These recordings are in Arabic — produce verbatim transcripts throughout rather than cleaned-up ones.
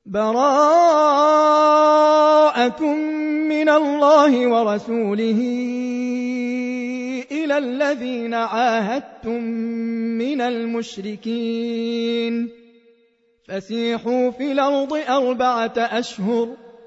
براءة من الله ورسوله إلى الذين عاهدتم من المشركين فسيحوا في الأرض أربعة أشهر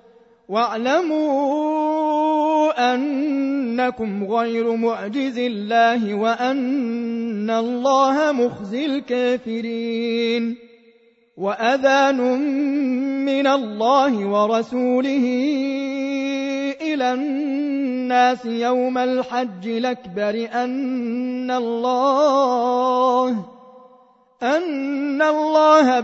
واعلموا أنكم غير معجز الله وأن الله مخزي الكافرين وأذان من الله ورسوله إلى الناس يوم الحج الأكبر أن الله أن الله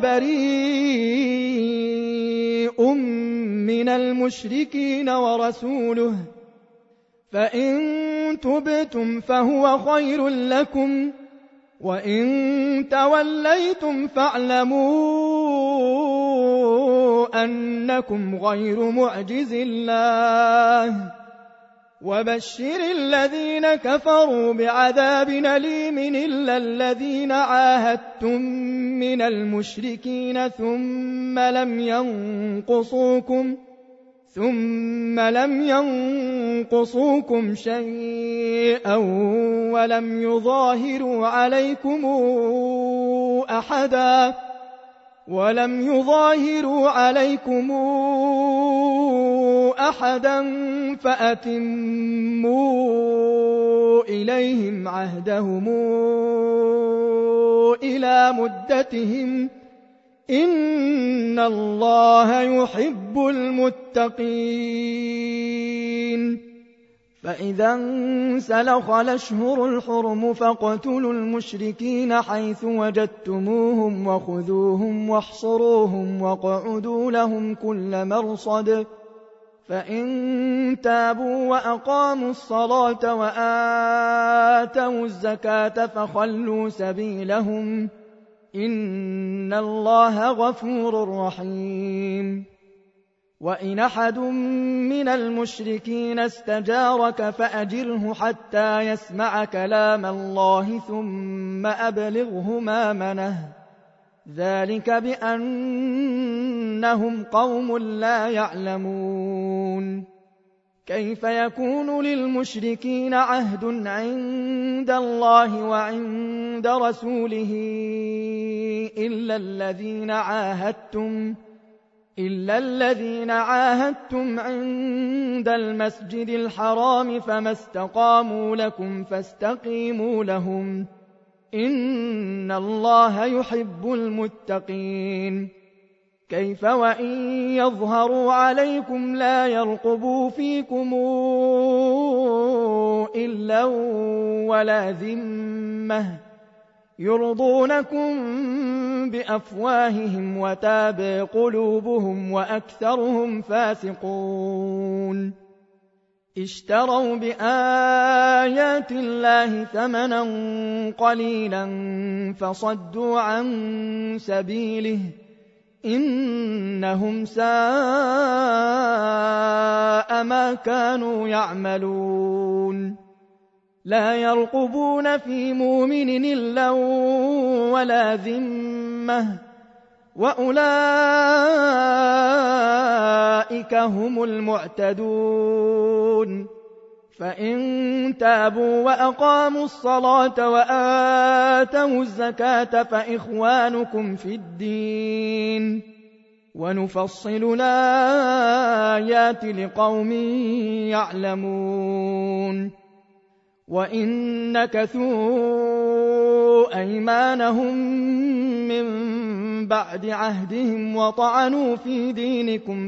بريء من المشركين ورسوله فإن تبتم فهو خير لكم وإن توليتم فاعلموا أنكم غير معجز الله وبشر الذين كفروا بعذاب أليم إلا الذين عاهدتم من المشركين ثم لم ينقصوكم ثم لم ينقصوكم شيئا ولم يظاهروا عليكم أحدا ولم يظاهروا عليكم أحدا فأتموا إليهم عهدهم إلى مدتهم إن الله يحب المتقين فإذا انسلخ الأشهر الحرم فاقتلوا المشركين حيث وجدتموهم وخذوهم واحصروهم واقعدوا لهم كل مرصد فإن تابوا وأقاموا الصلاة وآتوا الزكاة فخلوا سبيلهم إن الله غفور رحيم وإن أحد من المشركين استجارك فأجره حتى يسمع كلام الله ثم أبلغه مأمنه ذلك بأنهم قوم لا يعلمون كيف يكون للمشركين عهد عند الله وعند رسوله إلا الذين عاهدتم إلا الذين عاهدتم عند المسجد الحرام فما استقاموا لكم فاستقيموا لهم إن الله يحب المتقين كيف وإن يظهروا عليكم لا يرقبوا فيكم إلا ولا ذمة يرضونكم بأفواههم وتابى قلوبهم وأكثرهم فاسقون اشتروا بآيات الله ثمنا قليلا فصدوا عن سبيله إنهم ساء ما كانوا يعملون لا يرقبون في مؤمن إلا ولا ذمة وأولئك هم المعتدون فإن تابوا وأقاموا الصلاة وآتوا الزكاة فإخوانكم في الدين ونفصل الآيات لقوم يعلمون وإن نكثوا أيمانهم من بعد عهدهم وطعنوا في دينكم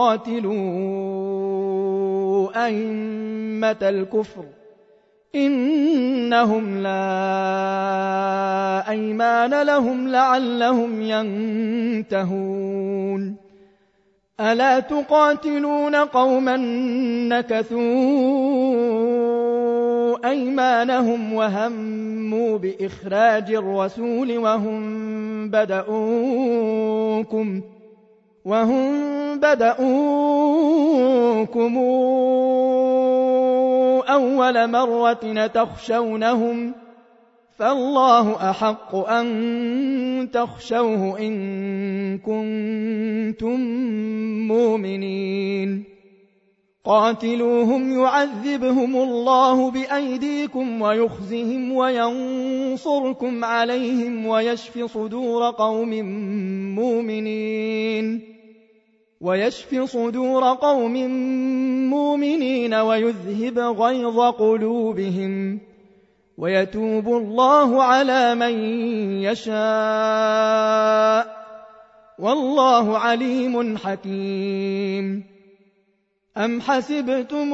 فقاتلوا أئمة الكفر إنهم لا أيمان لهم لعلهم ينتهون ألا تقاتلون قوما نكثوا أيمانهم وهموا بإخراج الرسول وهم بدؤوكم وهم بدؤوكم أول مرة تخشونهم فالله أحق أن تخشوه إن كنتم مؤمنين قاتلوهم يعذبهم الله بأيديكم ويخزهم وينصركم عليهم ويشف صدور قوم مؤمنين ويشف صدور قوم مؤمنين ويذهب غيظ قلوبهم ويتوب الله على من يشاء والله عليم حكيم أم حسبتم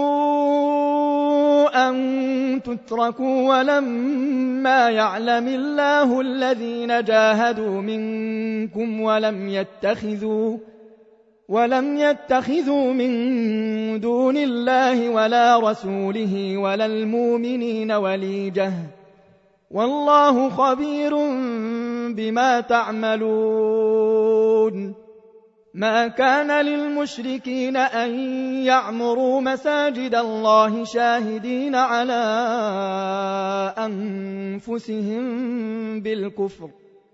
أن تتركوا ولما يعلم الله الذين جاهدوا منكم ولم يتخذوا ولم يتخذوا من دون الله ولا رسوله ولا المؤمنين وليجة والله خبير بما تعملون ما كان للمشركين أن يعمروا مساجد الله شاهدين على أنفسهم بالكفر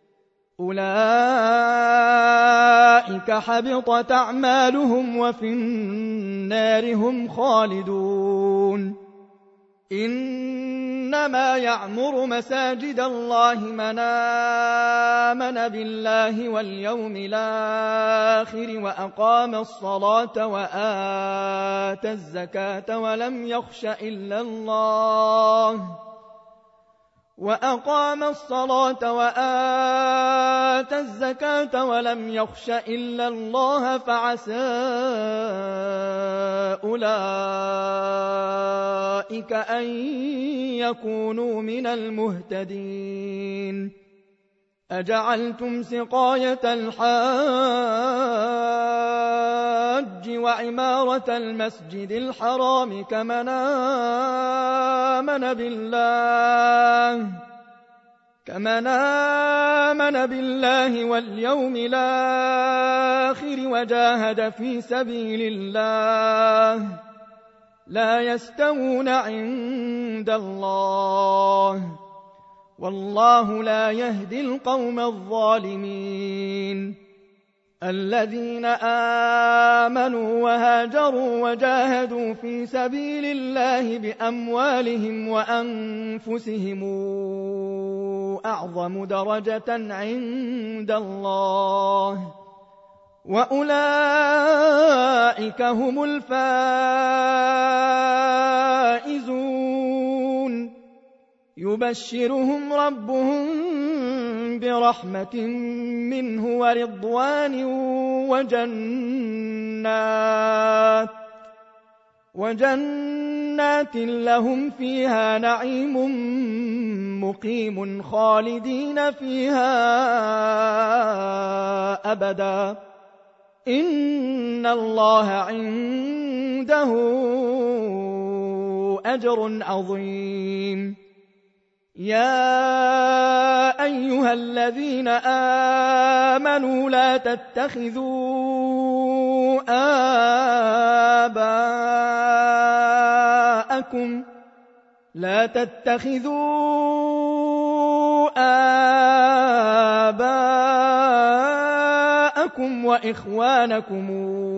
أولئك حبطت أعمالهم وفي النار هم خالدون إنما يعمر مساجد الله من آمن بالله واليوم الآخر وأقام الصلاة وآتى الزكاة ولم يخش إلا الله وأقام الصلاة وآتى الزكاة ولم يخش إلا الله فعسى أولئك أن يكونوا من المهتدين أجعلتم سقاية الحاج وعمارة المسجد الحرام كمن آمن بالله كمن آمن بالله واليوم الآخر وجاهد في سبيل الله لا يستوون عند الله والله لا يهدي القوم الظالمين الذين آمنوا وهاجروا وجاهدوا في سبيل الله بأموالهم وأنفسهم أعظم درجة عند الله وأولئك هم الفائزون يبشرهم ربهم برحمة منه ورضوان وجنات وجنات لهم فيها نعيم مقيم خالدين فيها أبدا إن الله عنده أجر عظيم يا أيها الذين آمنوا لا تتخذوا آباءكم لا تتخذوا آباءكم وإخوانكم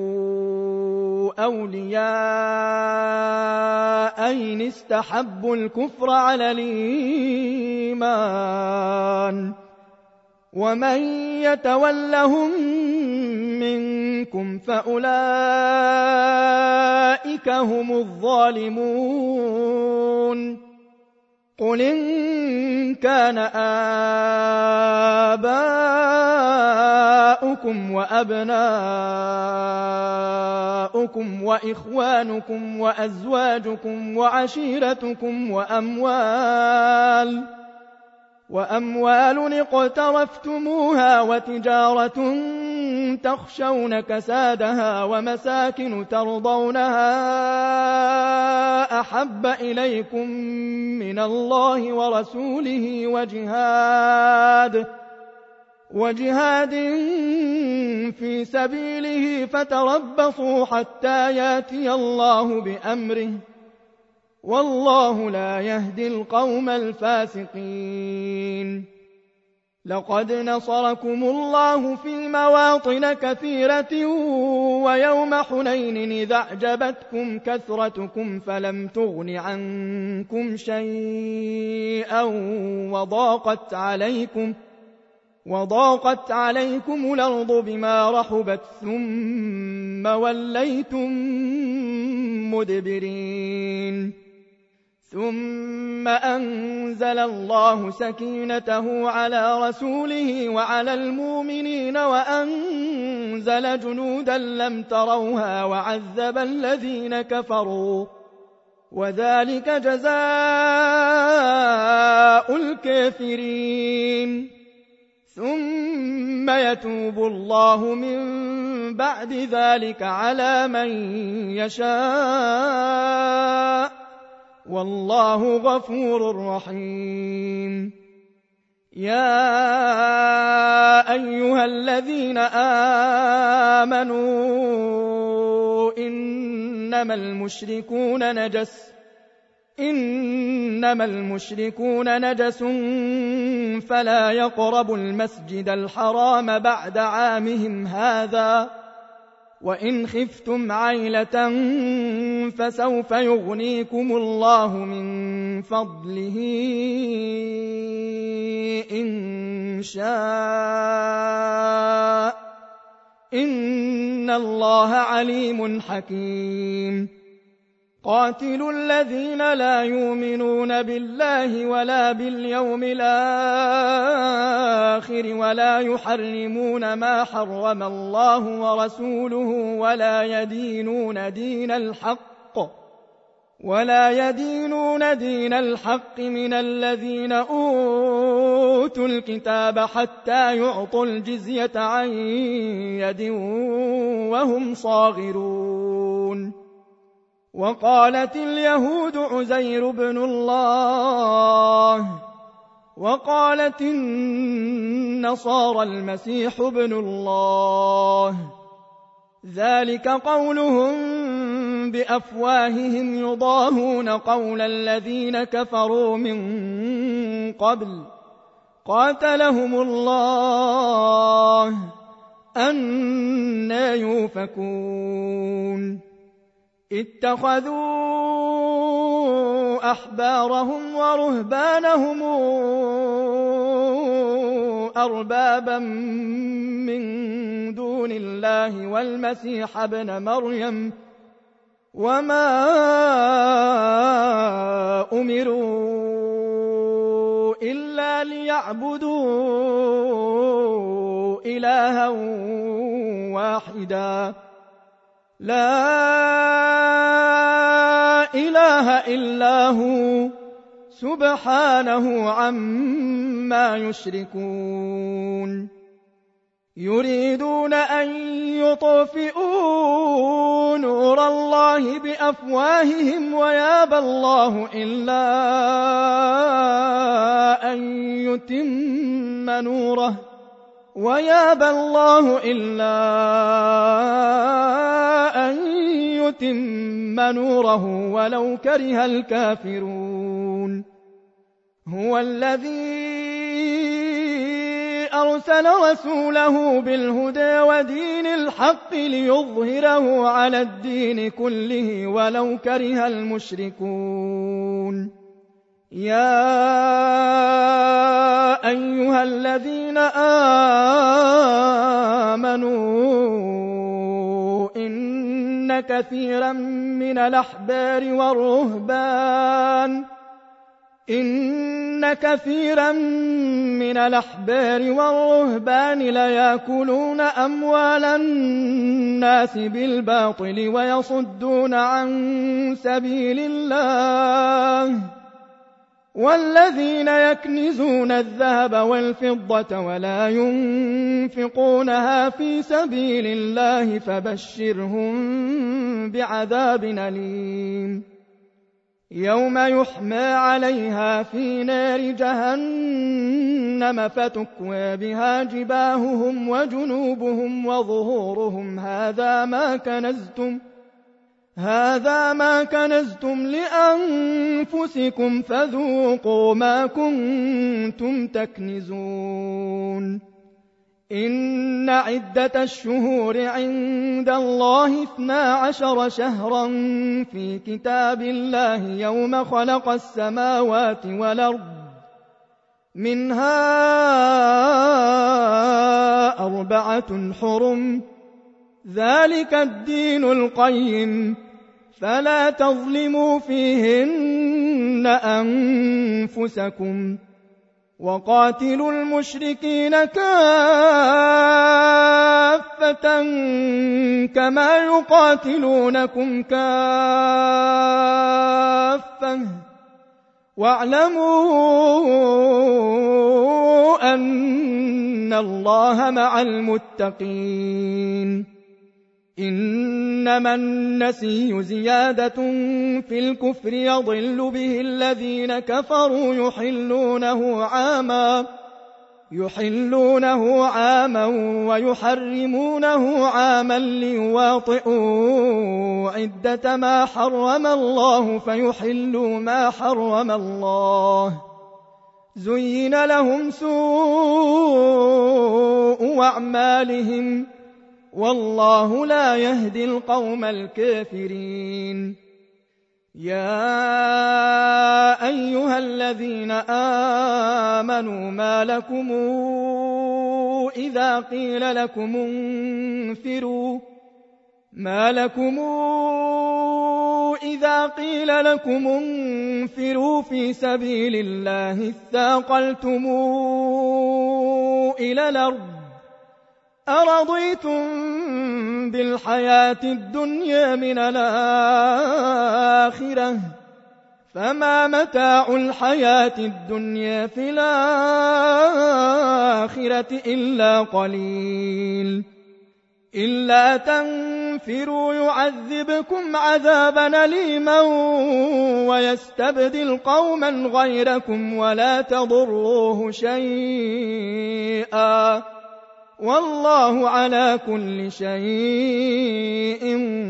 أولياء إن استحبوا الكفر على الإيمان ومن يتولهم منكم فأولئك هم الظالمون قل إن كان آباؤكم وأبناؤكم وإخوانكم وأزواجكم وعشيرتكم وأموال وأموال اقترفتموها وتجارة تخشون كسادها ومساكن ترضونها أحب إليكم من الله ورسوله وجهاد وجهاد في سبيله فتربصوا حتى ياتي الله بأمره والله لا يهدي القوم الفاسقين لقد نصركم الله في مواطن كثيرة ويوم حنين إذ أعجبتكم كثرتكم فلم تغن عنكم شيئا وضاقت عليكم وضاقت عليكم الأرض بما رحبت ثم وليتم مدبرين ثم أنزل الله سكينته على رسوله وعلى المؤمنين وأنزل جنودا لم تروها وعذب الذين كفروا وذلك جزاء الكافرين ثم يتوب الله من بعد ذلك على من يشاء والله غفور رحيم يا أيها الذين آمنوا إنما المشركون نجس إنما المشركون نجس فلا يقربوا المسجد الحرام بعد عامهم هذا وإن خفتم عيلة فسوف يغنيكم الله من فضله إن شاء إن الله عليم حكيم قاتلوا الذين لا يؤمنون بالله ولا باليوم الآخر ولا يحرمون ما حرم الله ورسوله ولا يدينون دين الحق ولا يدينون دين الحق من الذين أوتوا الكتاب حتى يعطوا الجزية عن يد وهم صاغرون وقالت اليهود عزير بن الله وقالت النصارى المسيح بن الله ذلك قولهم بأفواههم يضاهون قول الذين كفروا من قبل قاتلهم الله أنى يؤفكون اتخذوا أحبارهم ورهبانهم أربابا من دون الله والمسيح ابن مريم وما أمروا إلا ليعبدوا إلها واحدا لا إله إلا هو سبحانه عما يشركون يريدون أن يطفئوا نور الله بأفواههم ويابى الله إلا أن يتم نوره ويابى الله إلا أن يتم نوره ولو كره الكافرون هو الذي أرسل رسوله بالهدى ودين الحق ليظهره على الدين كله ولو كره المشركون يا أيها الذين آمنوا إن كثيرا من الأحبار والرهبان إن كثيرا من الأحبار والرهبان ليأكلون أموال الناس بالباطل ويصدون عن سبيل الله والذين يكنزون الذهب والفضة ولا ينفقونها في سبيل الله فبشرهم بعذاب أليم يوم يحمى عليها في نار جهنم فتكوى بها جباههم وجنوبهم وظهورهم هذا ما كنزتم هذا ما كنزتم لأنفسكم فذوقوا ما كنتم تكنزون إن عدة الشهور عند الله اثنا عشر شهرا في كتاب الله يوم خلق السماوات والأرض منها أربعة حرم ذلك الدين القيم فلا تظلموا فيهن أنفسكم وقاتلوا المشركين كافة كما يقاتلونكم كافة واعلموا أن الله مع المتقين إنما النسي زيادة في الكفر يضل به الذين كفروا يحلونه عاما يحلونه عاما ويحرمونه عاما ليواطئوا عدة ما حرم الله فيحلوا ما حرم الله زين لهم سوء أعمالهم والله لا يهدي القوم الكافرين يا أيها الذين آمنوا ما لكم إذا قيل لكم انفروا ما لكم إذا قيل لكم انفروا في سبيل الله اثاقلتم إلى الأرض أرضيتم بالحياة الدنيا من الآخرة فما متاع الحياة الدنيا في الآخرة إلا قليل إلا تنفروا يعذبكم عذابا أليما ويستبدل قوما غيركم ولا تضروه شيئا والله على كل شيء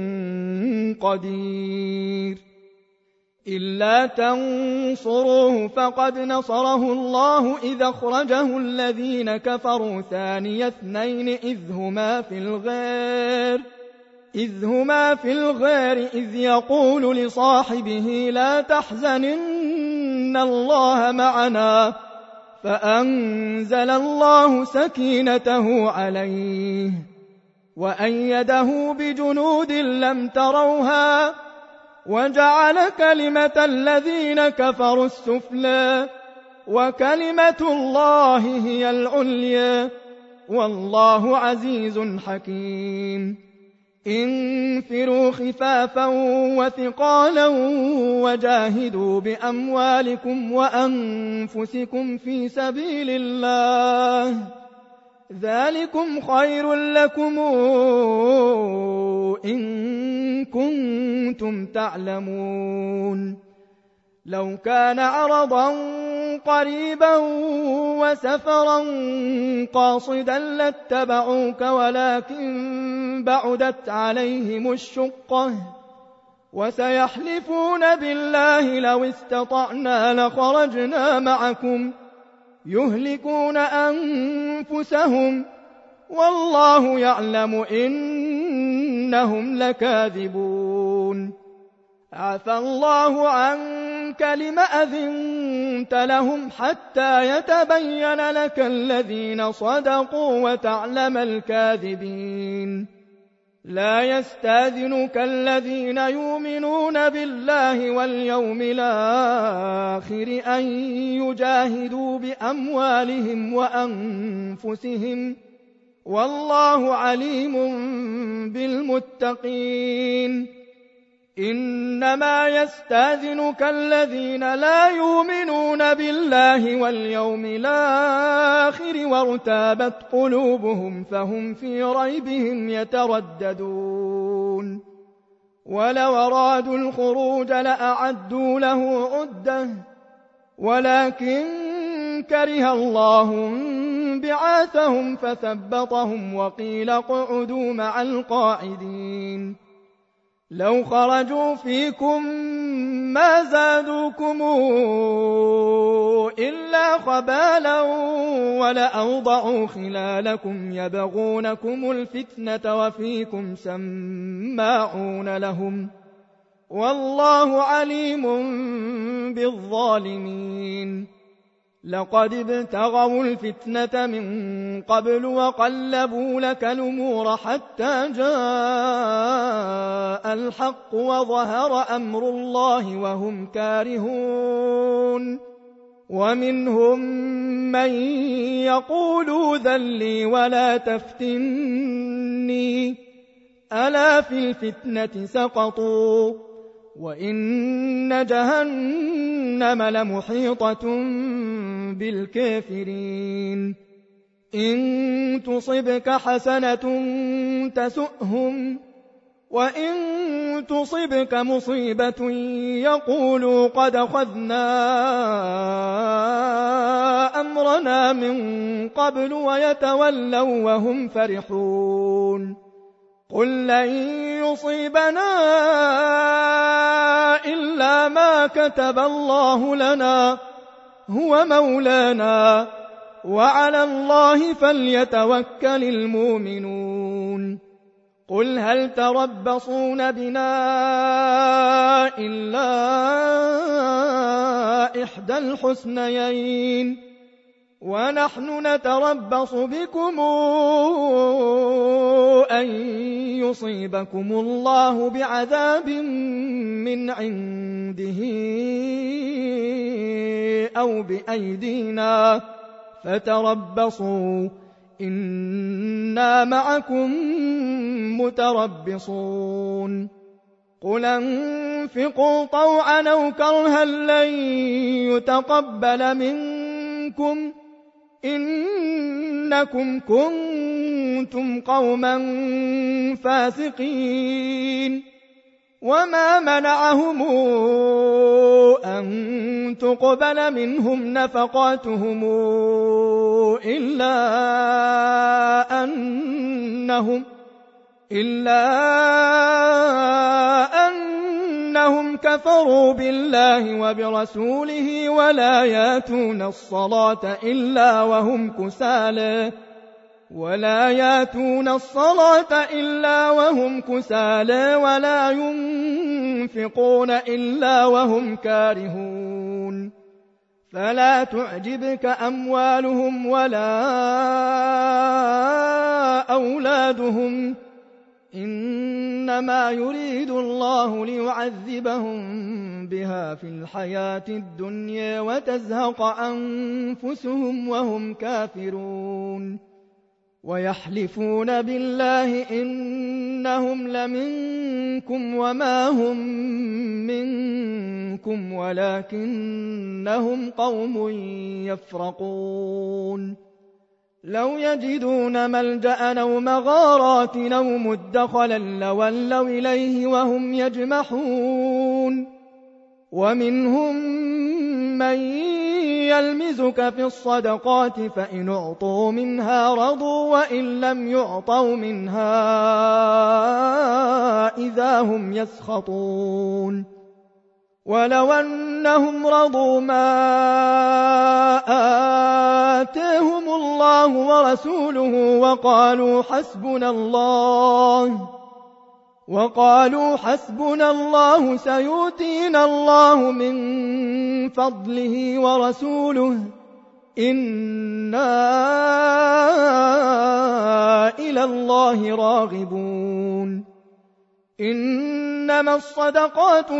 قدير إلا تنصروه فقد نصره الله إذ أخرجه الذين كفروا ثاني اثنين إذ هما في الغار إذ هما في الغار إذ يقول لصاحبه لا تحزن إن الله معنا فأنزل الله سكينته عليه وأيده بجنود لم تروها وجعل كلمة الذين كفروا السفلى وكلمة الله هي العليا والله عزيز حكيم انفروا خفافا وثقالا وجاهدوا بأموالكم وأنفسكم في سبيل الله ذلكم خير لكم إن كنتم تعلمون لو كان عرضا قريبا وسفرا قاصدا لاتبعوك ولكن بعدت عليهم الشقة وسيحلفون بالله لو استطعنا لخرجنا معكم يهلكون أنفسهم والله يعلم إنهم لكاذبون عفى الله عنك لم أذنت لهم حتى يتبين لك الذين صدقوا وتعلم الكاذبين لا يستأذنك الذين يؤمنون بالله واليوم الآخر أن يجاهدوا بأموالهم وأنفسهم والله عليم بالمتقين إنما يستأذنك الذين لا يؤمنون بالله واليوم الآخر وارتابت قلوبهم فهم في ريبهم يترددون ولو أرادوا الخروج لأعدوا له عدة ولكن كره الله بعاثهم فثبطهم وقيل اقعدوا مع القاعدين لو خرجوا فيكم ما زادوكم إلا خبالا ولأوضعوا خلالكم يبغونكم الفتنة وفيكم سماعون لهم والله عليم بالظالمين. لقد ابتغوا الفتنة من قبل وقلبوا لك الأمور حتى جاء الحق وظهر أمر الله وهم كارهون. ومنهم من يقول ذل لي ولا تفتني ألا في الفتنة سقطوا وإن جهنم لمحيطة بالكافرين. إن تصبك حسنة تسؤهم وإن تصبك مصيبة يقولوا قد أخذنا أمرنا من قبل ويتولوا وهم فرحون. قل لن يصيبنا إلا ما كتب الله لنا هو مولانا وعلى الله فليتوكل المؤمنون. قل هل تربصون بنا إلا إحدى الحسنيين ونحن نتربص بكم أن يصيبكم الله بعذاب من عنده أو بأيدينا فتربصوا إنا معكم متربصون. قل انفقوا طوعا أو كرها لن يتقبل منكم إنكم كنتم قوما فاسقين. وما منعهم أن تقبل منهم نفقاتهم إلا أنهم إلا أنهم كفروا بالله وبرسوله ولا ياتون الصلاة إلا وهم كسالى ولا ياتون الصلاة إلا وهم كسالى ولا ينفقون إلا وهم كارهون. فلا تعجبك أموالهم ولا أولادهم إنما يريد الله ليعذبهم بها في الحياة الدنيا وتزهق أنفسهم وهم كافرون. ويحلفون بالله إنهم لمنكم وما هم منكم ولكنهم قوم يفرقون. لو يجدون ملجأ أو مغارات أو مدخلا لولوا إليه وهم يجمحون. ومنهم من يلمزك في الصدقات فإن أعطوا منها رضوا وإن لم يعطوا منها إذا هم يسخطون. ولو أنهم رضوا ما آتاهم الله ورسوله وقالوا حسبنا الله وقالوا حسبنا الله سيؤتينا الله من فضله ورسوله إنا إلى الله راغبون. إنما الصدقات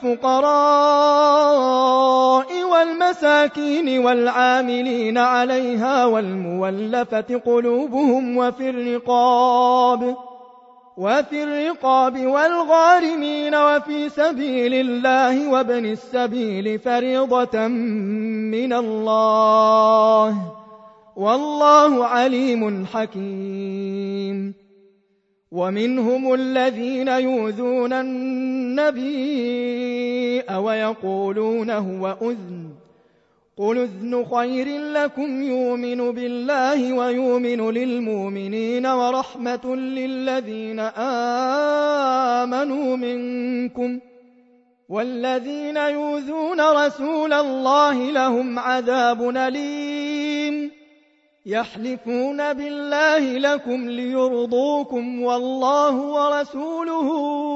للفقراء والمساكين والعاملين عليها والمولفة قلوبهم وفي الرقاب وفي الرقاب والغارمين وفي سبيل الله وابن السبيل فريضة من الله والله عليم حكيم. ومنهم الذين يؤذون النبي ويقولون هو أذن قل اذن خير لكم يؤمن بالله ويؤمن للمؤمنين ورحمة للذين آمنوا منكم والذين يؤذون رسول الله لهم عذاب أليم يحلفون بالله لكم ليرضوكم والله ورسوله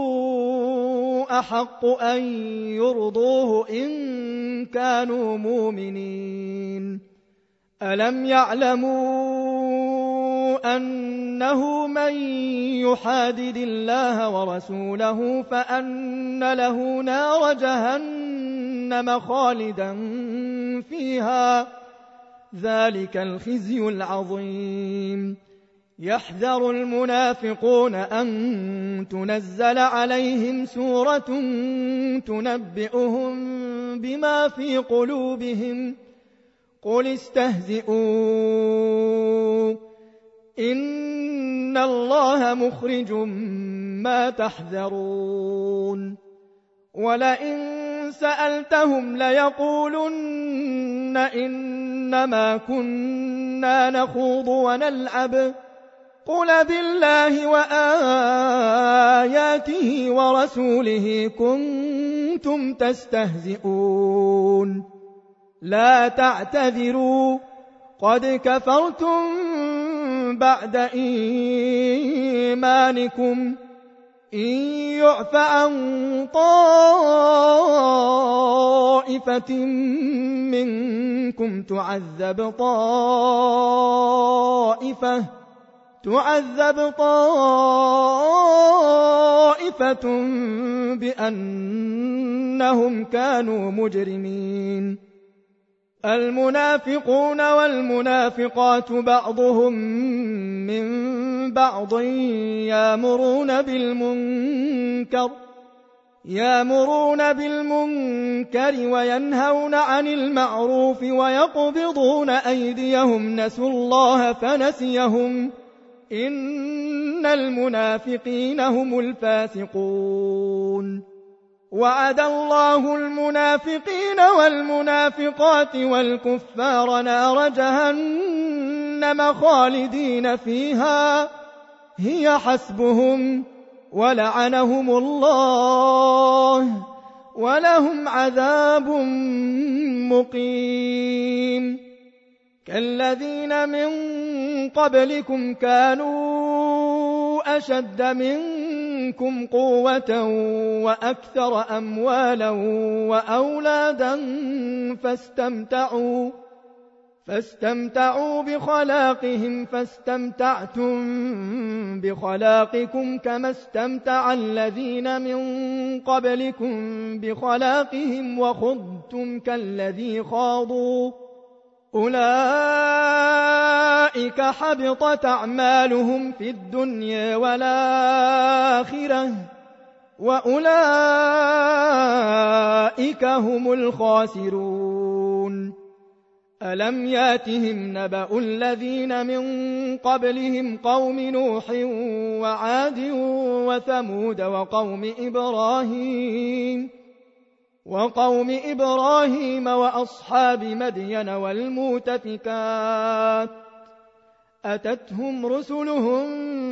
أحق أن يرضوه إن كانوا مؤمنين ألم يعلموا أنه من يحادد الله ورسوله فأن له نار جهنم خالدا فيها ذلك الخزي العظيم يحذر المنافقون أن تنزل عليهم سورة تنبئهم بما في قلوبهم قل استهزئوا إن الله مخرج ما تحذرون ولئن سألتهم ليقولن إنما كنا نخوض ونلعب قل بالله وآياته ورسوله كنتم تستهزئون لا تعتذروا قد كفرتم بعد إيمانكم إن يعف عن طائفة منكم تعذب طائفة تعذب طائفة بأنهم كانوا مجرمين المنافقون والمنافقات بعضهم من بعض يأمرون بالمنكر يأمرون بالمنكر وينهون عن المعروف ويقبضون أيديهم نسوا الله فنسيهم إن المنافقين هم الفاسقون وعد الله المنافقين والمنافقات والكفار نار جهنم خالدين فيها هي حسبهم ولعنهم الله ولهم عذاب مقيم كالذين من قبلكم كانوا أشد منكم قوة وأكثر أموالا وأولادا فاستمتعوا فاستمتعوا بخلاقهم فاستمتعتم بخلاقكم كما استمتع الذين من قبلكم بخلاقهم وخضتم كالذي خاضوا أولئك حبطت أعمالهم في الدنيا والآخرة وأولئك هم الخاسرون ألم ياتهم نبأ الذين من قبلهم قوم نوح وعاد وثمود وقوم إبراهيم وقوم إبراهيم وأصحاب مدين والمؤتفكات أتتهم رسلهم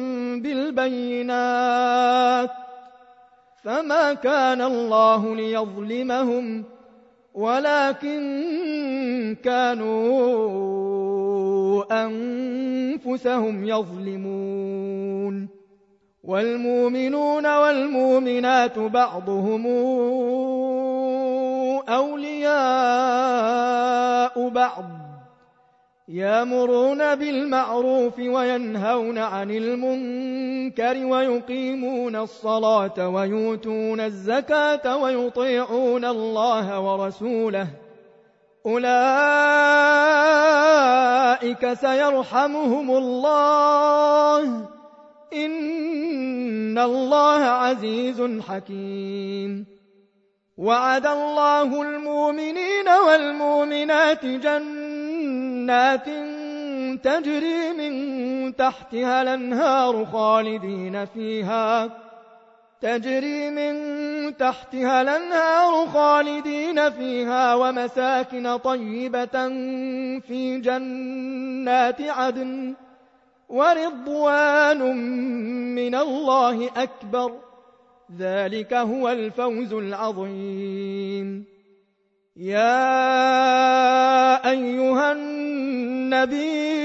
بالبينات فما كان الله ليظلمهم ولكن كانوا أنفسهم يظلمون والمؤمنون والمؤمنات بعضهم أولياء بعض يأمرون بالمعروف وينهون عن المنكر ويقيمون الصلاة ويؤتون الزكاة ويطيعون الله ورسوله أولئك سيرحمهم الله إن الله عزيز حكيم وعد الله المؤمنين والمؤمنات جنات تجري من تحتها الأنهار خالدين فيها تجري من تحتها الأنهار خالدين فيها ومساكن طيبة في جنات عدن ورضوان من الله أكبر ذلك هو الفوز العظيم. يا أيها النبي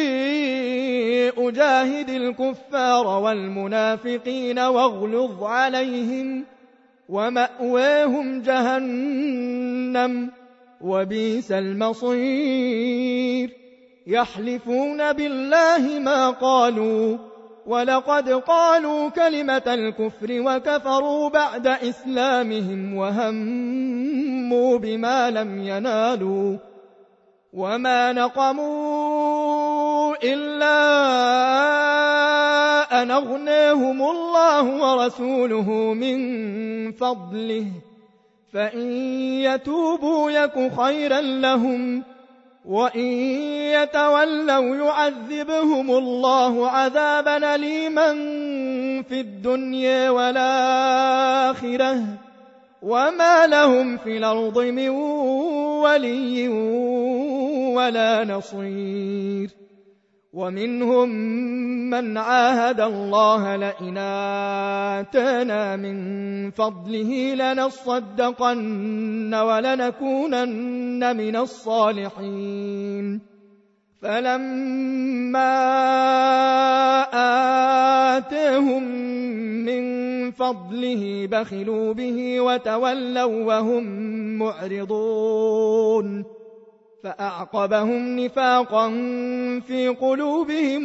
أجاهد الكفار والمنافقين واغلظ عليهم ومأواهم جهنم وبئس المصير. يحلفون بالله ما قالوا ولقد قالوا كلمة الكفر وكفروا بعد إسلامهم وهموا بما لم ينالوا وما نقموا إلا أن أغناهم الله ورسوله من فضله فإن يتوبوا يك خيرا لهم وإن يتولوا يعذبهم الله عذابا أليما في الدنيا والآخرة وما لهم في الأرض من ولي ولا نصير. ومنهم من عاهد الله لئن آتانا من فضله لنصدقن ولنكونن من الصالحين فلما آتاهم من فضله بخلوا به وتولوا وهم معرضون فأعقبهم نفاقا في قلوبهم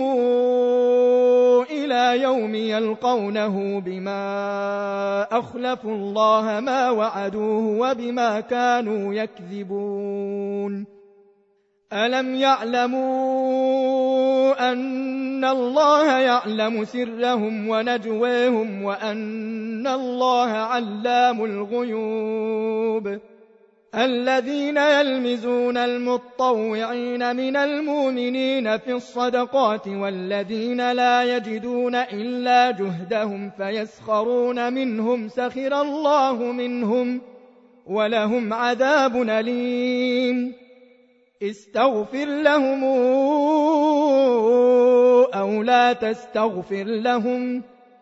إلى يوم يلقونه بما أخلفوا الله ما وعدوه وبما كانوا يكذبون. ألم يعلموا أن الله يعلم سرهم ونجواهم وأن الله علام الغيوب. الذين يلمزون المطوعين من المؤمنين في الصدقات والذين لا يجدون إلا جهدهم فيسخرون منهم سخر الله منهم ولهم عذاب أليم. استغفر لهم أو لا تستغفر لهم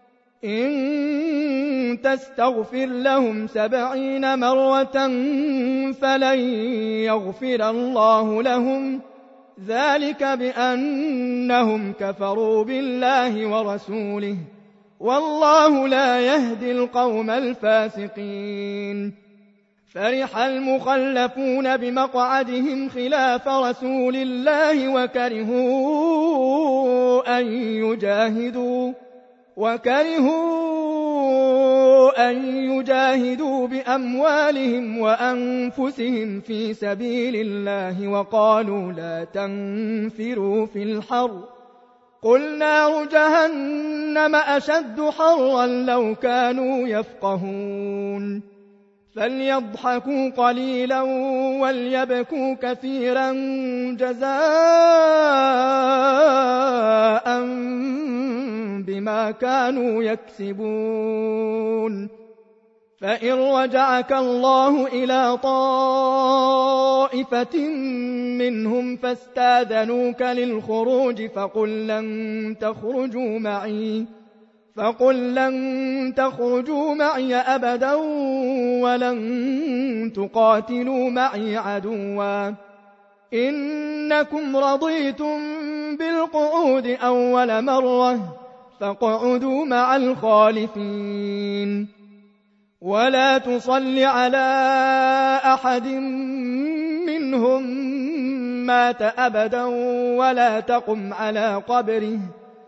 إن تستغفر لهم سبعين مرة فلن يغفر الله لهم ذلك بأنهم كفروا بالله ورسوله والله لا يهدي القوم الفاسقين. فرح المخلفون بمقعدهم خلاف رسول الله وكرهوا أن يجاهدوا وكرهوا أن يجاهدوا بأموالهم وأنفسهم في سبيل الله وقالوا لا تنفروا في الحر قل نار جهنم أشد حرا لو كانوا يفقهون. فليضحكوا قليلا وليبكوا كثيرا جزاء بما كانوا يكسبون. فإن رجعك الله إلى طائفة منهم فاستاذنوك للخروج فقل لن تخرجوا معي فقل لن تخرجوا معي أبدا ولن تقاتلوا معي عدوا إنكم رضيتم بالقعود أول مرة فاقعدوا مع الخالفين. ولا تصل على أحد منهم مات أبدا ولا تقم على قبره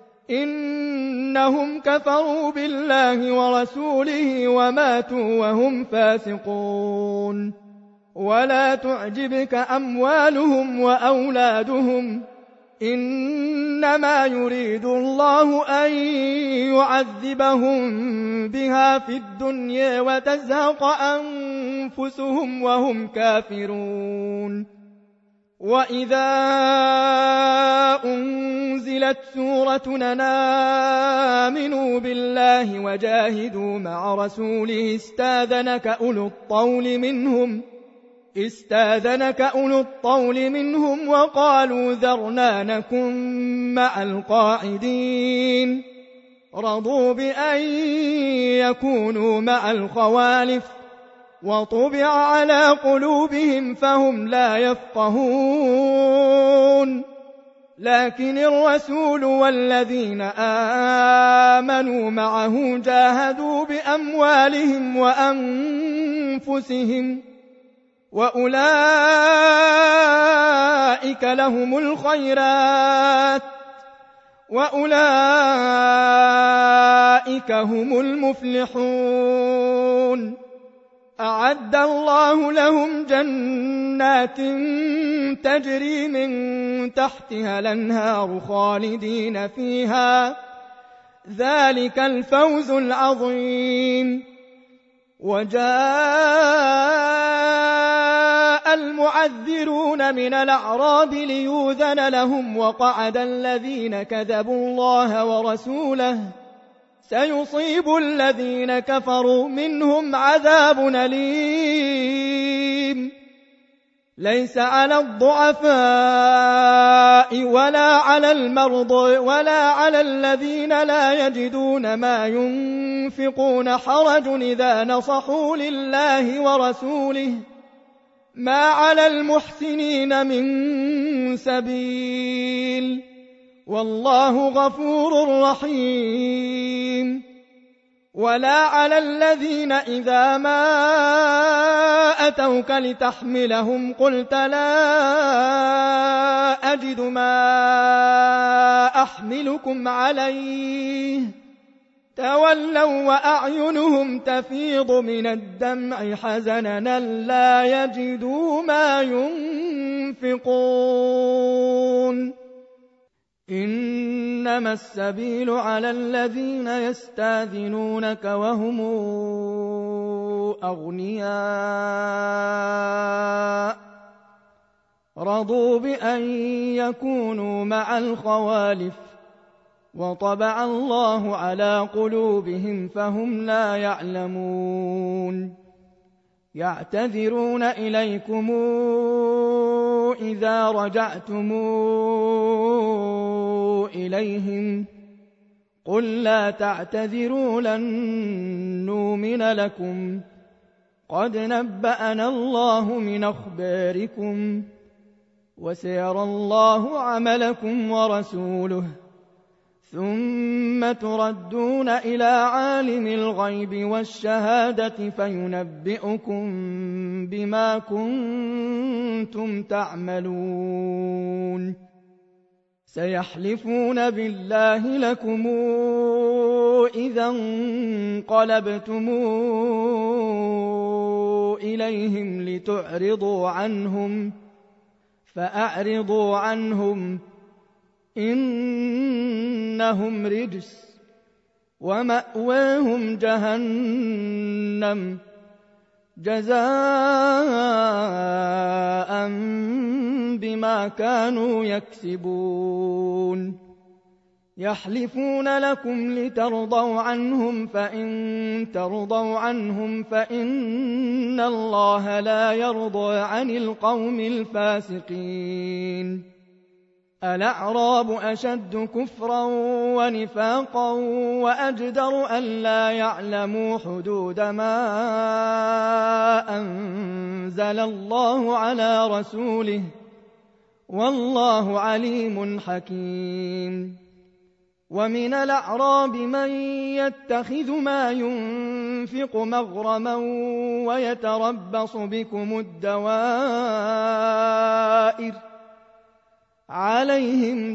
إنهم كفروا بالله ورسوله وماتوا وهم فاسقون. ولا تعجبك أموالهم وأولادهم إنما يريد الله أن يعذبهم بها في الدنيا وتزهق أنفسهم وهم كافرون. وَإِذَا أُنزِلَتْ سُورَةٌ أَنْ آمِنُوا بِاللَّهِ وَجَاهِدُوا مَعَ رَسُولِهِ اسْتَأْذَنَكَ أُولُو الطَّوْلِ مِنْهُمْ اسْتَأْذَنَكَ أُولُو الطَّوْلِ مِنْهُمْ وَقَالُوا ذَرْنَا نَكُن مَّعَ الْقَاعِدِينَ رَضُوا بِأَن يَكُونُوا مَعَ الْخَوَالِفِ وَطُبِعَ عَلَى قُلُوبِهِمْ فَهُمْ لا يَفْقَهُونَ لكن الرسول والذين آمنوا معه جاهدوا بأموالهم وأنفسهم وأولئك لهم الخيرات وأولئك هم المفلحون أعد الله لهم جنات تجري من تحتها الأنهار خالدين فيها ذلك الفوز العظيم وجاء المعذرون من الأعراب ليؤذن لهم وقعد الذين كذبوا الله ورسوله سيصيب الذين كفروا منهم عذاب أليم ليس على الضعفاء ولا على المرضى ولا على الذين لا يجدون ما ينفقون حرج إذا نصحوا لله ورسوله ما على المحسنين من سبيل والله غفور رحيم ولا على الذين إذا ما أتوك لتحملهم قلت لا أجد ما أحملكم عليه تولوا وأعينهم تفيض من الدمع حزنا لا يجدوا ما ينفقون إنما السبيل على الذين يستاذنونك وهم أغنياء رضوا بأن يكونوا مع الخوالف وطبع الله على قلوبهم فهم لا يعلمون يعتذرون إليكم إذا رجعتم إليهم قل لا تعتذروا لن نؤمن لكم قد نبأنا الله من أخباركم وسيرى الله عملكم ورسوله ثم تردون إلى عالم الغيب والشهادة فينبئكم بما كنتم تعملون سيحلفون بالله لكم إذا انقلبتم إليهم لتعرضوا عنهم فأعرضوا عنهم إنهم رجس ومأواهم جهنم جزاء بما كانوا يكسبون يحلفون لكم لترضوا عنهم فإن ترضوا عنهم فإن الله لا يرضى عن القوم الفاسقين الأعراب أشد كفرا ونفاقا وأجدر أن لا يعلموا حدود ما أنزل الله على رسوله والله عليم حكيم ومن الأعراب من يتخذ ما ينفق مغرما ويتربص بكم الدوائر عليهم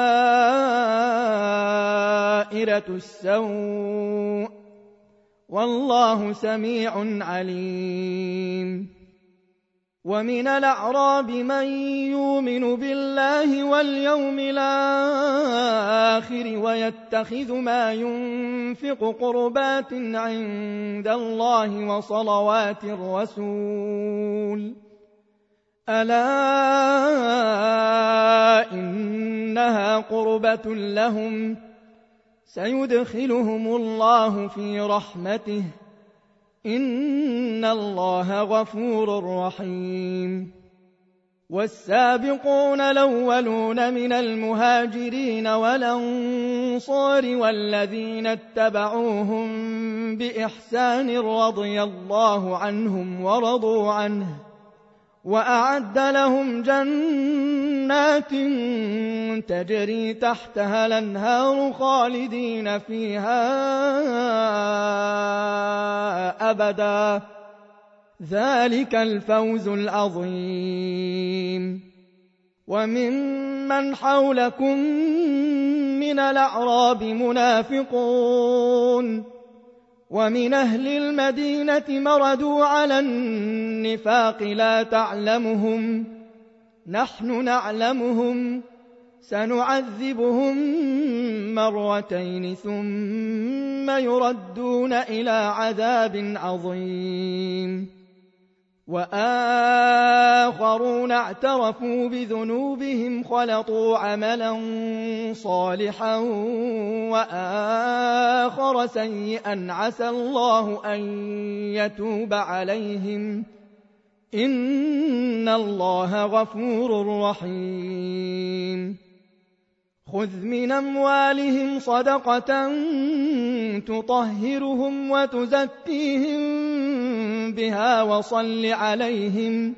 دائرة السوء والله سميع عليم ومن الأعراب من يؤمن بالله واليوم الآخر ويتخذ ما ينفق قربات عند الله وصلوات الرسول ألا إنها قربة لهم سيدخلهم الله في رحمته إن الله غفور رحيم والسابقون الأولون من المهاجرين والأنصار والذين اتبعوهم بإحسان رضي الله عنهم ورضوا عنه وأعد لهم جنات تجري تحتها الأنهار خالدين فيها أبدا ذلك الفوز العظيم وممن حولكم من الأعراب منافقون ومن أهل المدينة مردوا على النفاق لا تعلمهم نحن نعلمهم سنعذبهم مرتين ثم يردون إلى عذاب عظيم وآخرون اعترفوا بذنوبهم خلطوا عملا صالحا وآخر سيئا عسى الله أن يتوب عليهم إن الله غفور رحيم خذ من أموالهم صدقة تطهرهم وتزكيهم بها وصل عليهم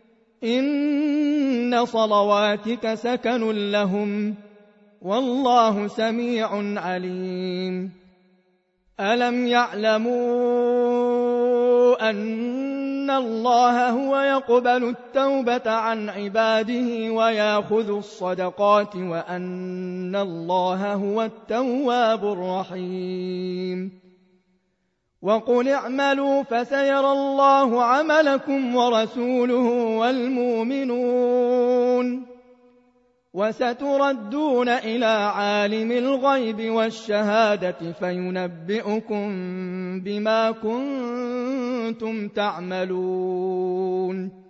إن صلواتك سكن لهم والله سميع عليم ألم يعلموا أن الله هو يقبل التوبة عن عباده ويأخذ الصدقات وأن الله هو التواب الرحيم وقل اعملوا فسيرى الله عملكم ورسوله والمؤمنون وستردون إلى عالم الغيب والشهادة فينبئكم بما كنتم تعملون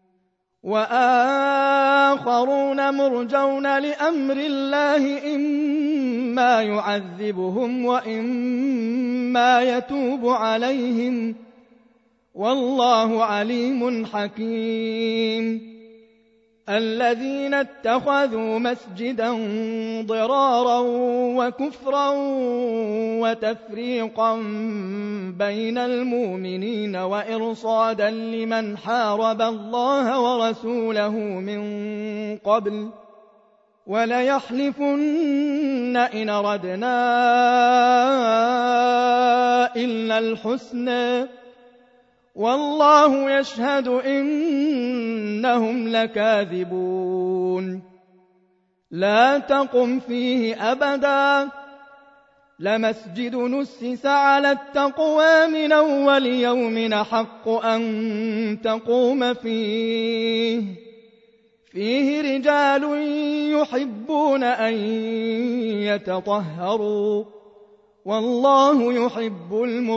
وآخرون مرجون لأمر الله إما يعذبهم وإما يتوب عليهم والله عليم حكيم الذين اتخذوا مسجدا ضرارا وكفرا وتفريقا بين المؤمنين وإرصادا لمن حارب الله ورسوله من قبل وليحلفن إن أردنا إلا الحسنى والله يشهد إنهم لكاذبون لا تقم فيه أبدا لمسجد نسس على التقوى من أول يوم حق أن تقوم فيه فيه رجال يحبون أن يتطهروا والله يحب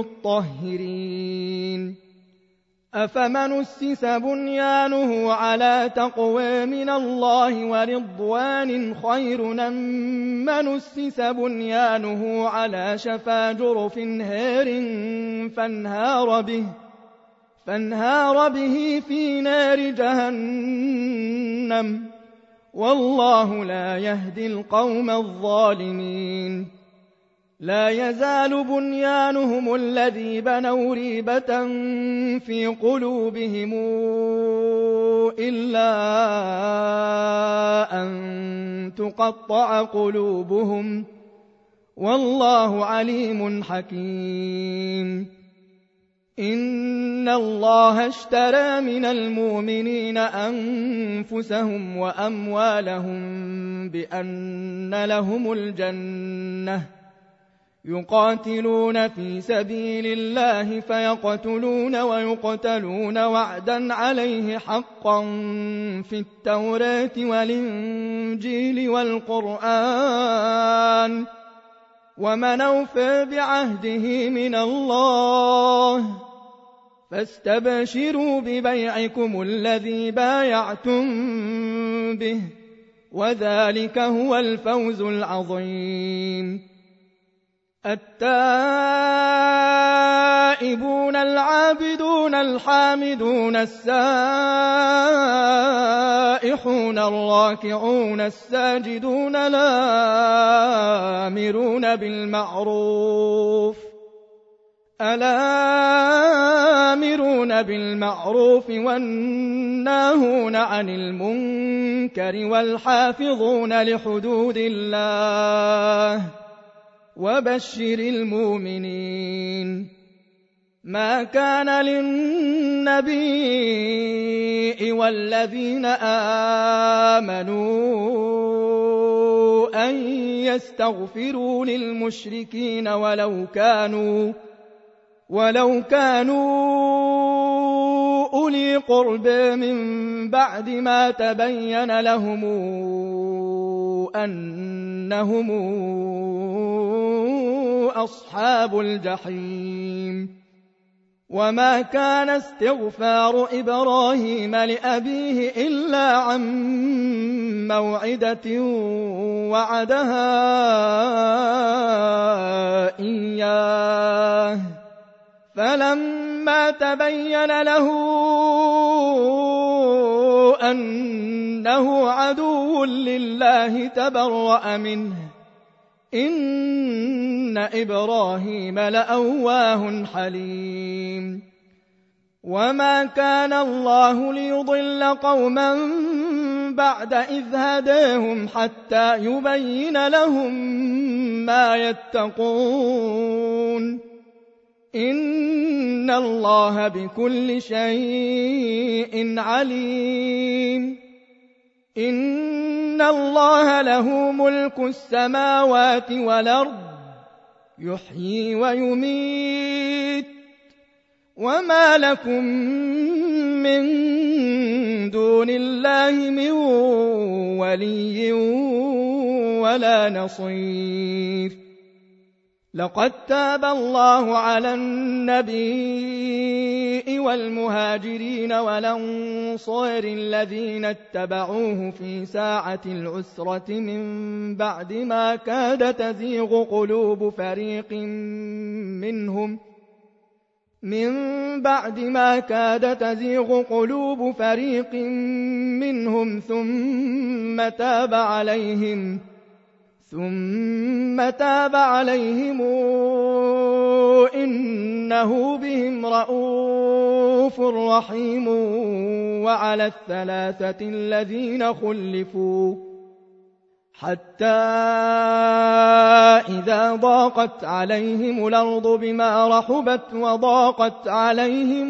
المطهرين أفمن أسس بنيانه على تقوى من الله ورضوان خير أم من أسس بنيانه على شفا جرف هار فانهار به, فانهار به في نار جهنم والله لا يهدي القوم الظالمين لا يزال بنيانهم الذي بنوا ريبة في قلوبهم إلا أن تقطع قلوبهم والله عليم حكيم إن الله اشترى من المؤمنين أنفسهم وأموالهم بأن لهم الجنة يقاتلون في سبيل الله فيقتلون ويقتلون وعدا عليه حقا في التوراة والإنجيل والقرآن ومن أوفى بعهده من الله فاستبشروا ببيعكم الذي بايعتم به وذلك هو الفوز العظيم. التائبون العابدون الحامدون السائحون الراكعون الساجدون الآمرون بالمعروف الآمرون بالمعروف والناهون عن المنكر والحافظون لحدود الله وبشر المؤمنين. ما كان للنبي والذين آمنوا أن يستغفروا للمشركين ولو كانوا ولو كانوا أولي قرب من بعد ما تبين لهم أنهم أصحاب الجحيم. وما كان استغفار إبراهيم لأبيه إلا عن موعدة وعدها إياه فلما تبين له أنه عدو لله تبرأ منه إن إبراهيم لأواه حليم. وما كان الله ليضل قوما بعد إذ هداهم حتى يبين لهم ما يتقون إن الله بكل شيء عليم. إن الله له ملك السماوات والأرض يحيي ويميت وما لكم من دون الله من ولي ولا نصير. لقد تاب الله على النبي والمهاجرين والأنصار الذين اتبعوه في ساعة العسرة من بعد ما كاد تزيغ قلوب فريق منهم من بعد ما كاد تزيغ قلوب فريق منهم ثم تاب عليهم ثم تاب عليهم إنه بهم رءوف رحيم. وعلى الثلاثة الذين خلفوا حتى إذا ضاقت عليهم الأرض بما رحبت وضاقت عليهم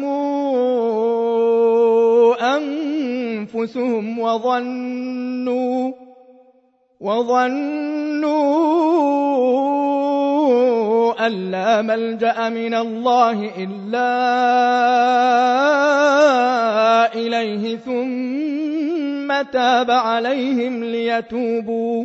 أنفسهم وظنوا وظنوا أن لا ملجأ من الله إلا إليه ثم تاب عليهم ليتوبوا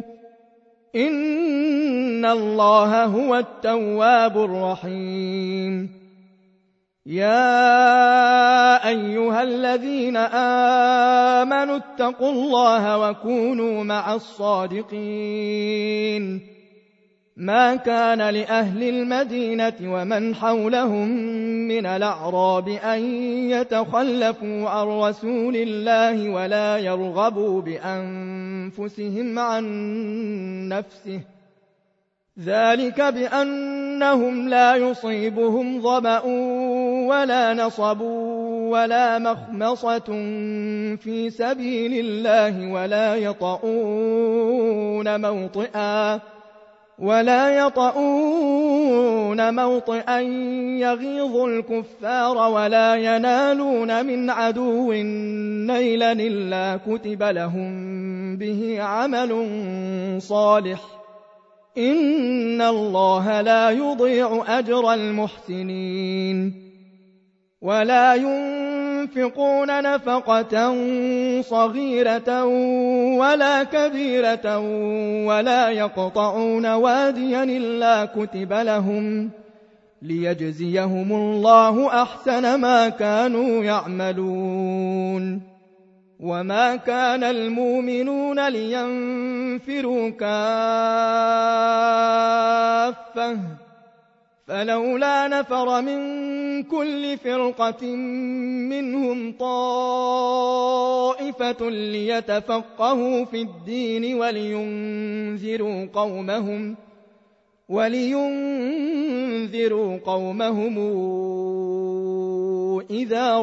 إن الله هو التواب الرحيم. يا أيها الذين آمنوا اتقوا الله وكونوا مع الصادقين. ما كان لأهل المدينة ومن حولهم من الأعراب أن يتخلفوا عن رسول الله ولا يرغبوا بأنفسهم عن نفسه ذلك بأنهم لا يصيبهم ظمأ ولا نصب ولا مخمصة في سبيل الله ولا يطؤون موطئا ولا يطؤون موطئا يغيظ الكفار ولا ينالون من عدو نيلا إلا كتب لهم به عمل صالح إن الله لا يضيع أجر المحسنين. ولا ينفقون نفقة صغيرة ولا كبيرة ولا يقطعون واديا إلا كتب لهم ليجزيهم الله أحسن ما كانوا يعملون. وما كان المؤمنون لينفروا كافة فلولا نفر من كل فرقة منهم طائفة ليتفقهوا في الدين ولينذروا قومهم ولينذروا قومهم إذا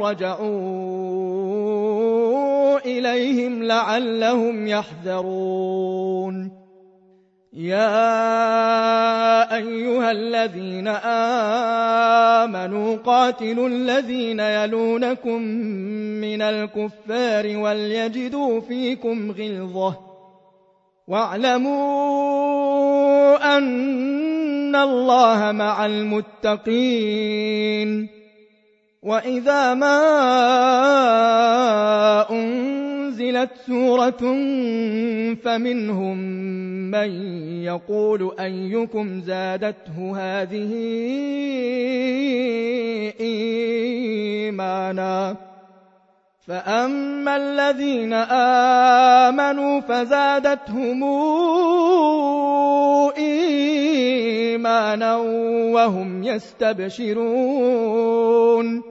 رجعوا إليهم لعلهم يحذرون. يا أيها الذين آمنوا قاتلوا الذين يلونكم من الكفار وليجدوا فيكم غلظة واعلموا أن الله مع المتقين. وإذا ما أنزلت سورة فمنهم من يقول أيكم زادته هذه إيمانا فأما الذين آمنوا فزادتهم إيمانا وهم يستبشرون.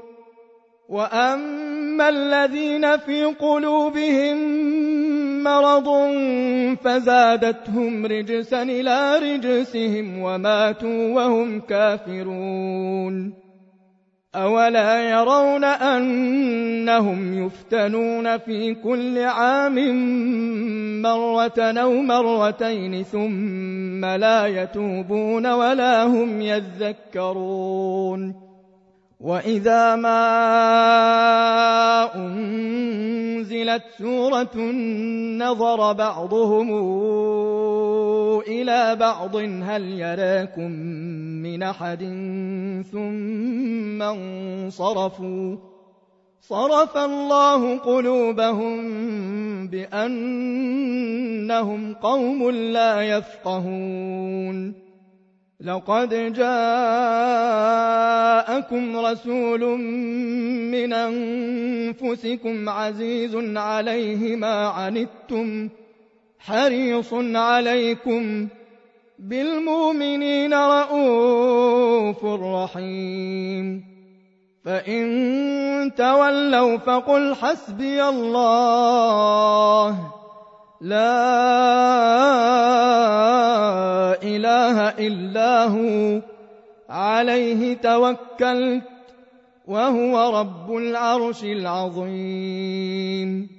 وأما الذين في قلوبهم مرض فزادتهم رجسا إلى رجسهم وماتوا وهم كافرون. أولا يرون أنهم يفتنون في كل عام مرة أو مرتين ثم لا يتوبون ولا هم يذكرون. وإذا ما أنزلت سورة نظر بعضهم إلى بعض هل يراكم من أحد ثم انصرفوا صرف الله قلوبهم بأنهم قوم لا يفقهون. لقد جاءكم رسول من أنفسكم عزيز عليه ما عنتم حريص عليكم بالمؤمنين رءوف رحيم. فإن تولوا فقل حسبي الله لا إله إلا هو عليه توكلت وهو رب العرش العظيم.